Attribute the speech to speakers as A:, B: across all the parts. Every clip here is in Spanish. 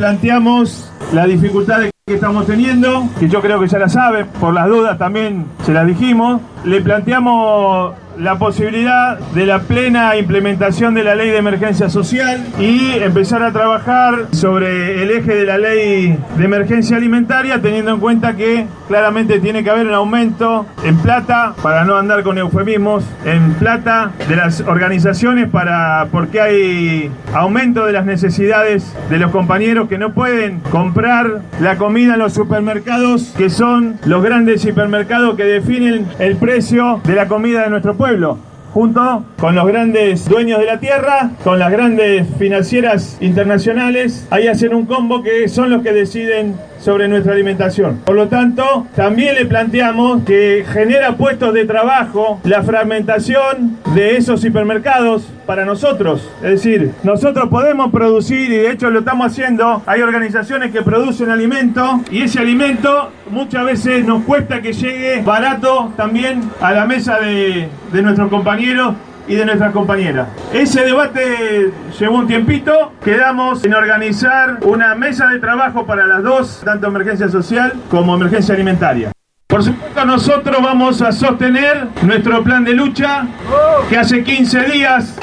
A: Planteamos la dificultad que estamos teniendo, que yo creo que ya la sabe, por las dudas también se las dijimos. Le planteamos la posibilidad de la plena implementación de la ley de emergencia social y empezar a trabajar sobre el eje de la ley de emergencia alimentaria, teniendo en cuenta que claramente tiene que haber un aumento en plata, para no andar con eufemismos, en plata de las organizaciones, porque hay aumento de las necesidades de los compañeros que no pueden comprar la comida en los supermercados, que son los grandes hipermercados que definen el precio de la comida de nuestro pueblo, junto con los grandes dueños de la tierra, con las grandes financieras internacionales. Ahí hacen un combo que son los que deciden sobre nuestra alimentación. Por lo tanto, también le planteamos que genera puestos de trabajo la fragmentación de esos hipermercados para nosotros. Es decir, nosotros podemos producir, y de hecho lo estamos haciendo. Hay organizaciones que producen alimento y ese alimento muchas veces nos cuesta que llegue barato también a la mesa de nuestros compañeros y de nuestras compañeras. Ese debate llevó un tiempito. Quedamos en organizar una mesa de trabajo para las dos, tanto emergencia social como emergencia alimentaria. Por supuesto, nosotros vamos a sostener nuestro plan de lucha, que hace 15 días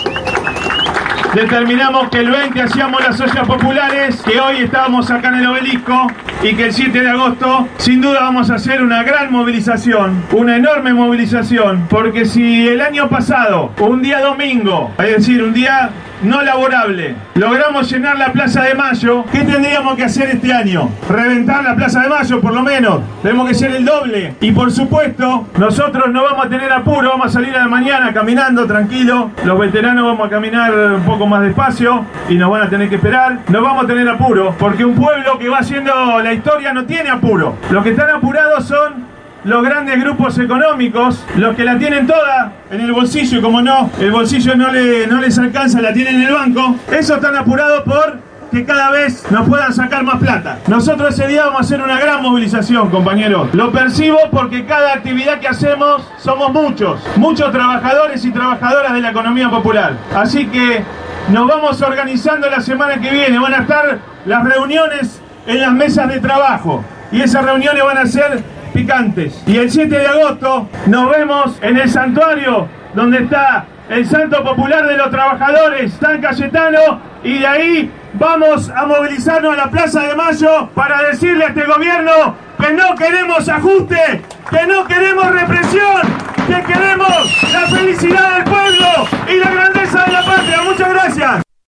A: determinamos que el 20 hacíamos las ollas populares, que hoy estábamos acá en el Obelisco y que el 7 de agosto sin duda vamos a hacer una gran movilización, una enorme movilización, porque si el año pasado, un día domingo, es decir, un día no laborable, logramos llenar la Plaza de Mayo, ¿qué tendríamos que hacer este año? Reventar la Plaza de Mayo, por lo menos. Tenemos que ser el doble. Y por supuesto, nosotros no vamos a tener apuro, vamos a salir a la mañana caminando tranquilo. Los veteranos vamos a caminar un poco más despacio y nos van a tener que esperar. No vamos a tener apuro, porque un pueblo que va haciendo la historia no tiene apuro. Los que están apurados son los grandes grupos económicos, los que la tienen toda en el bolsillo, y como no, el bolsillo no les alcanza, la tienen en el banco. Esos están apurados por que cada vez nos puedan sacar más plata. Nosotros ese día vamos a hacer una gran movilización, compañeros. Lo percibo porque cada actividad que hacemos somos muchos trabajadores y trabajadoras de la economía popular. Así que nos vamos organizando la semana que viene. Van a estar las reuniones en las mesas de trabajo y esas reuniones van a ser picantes. Y el 7 de agosto nos vemos en el santuario donde está el Santo Popular de los Trabajadores, San Cayetano, y de ahí vamos a movilizarnos a la Plaza de Mayo para decirle a este gobierno que no queremos ajuste, que no queremos represión, que queremos la felicidad del pueblo y la grandeza de la patria. Muchas gracias.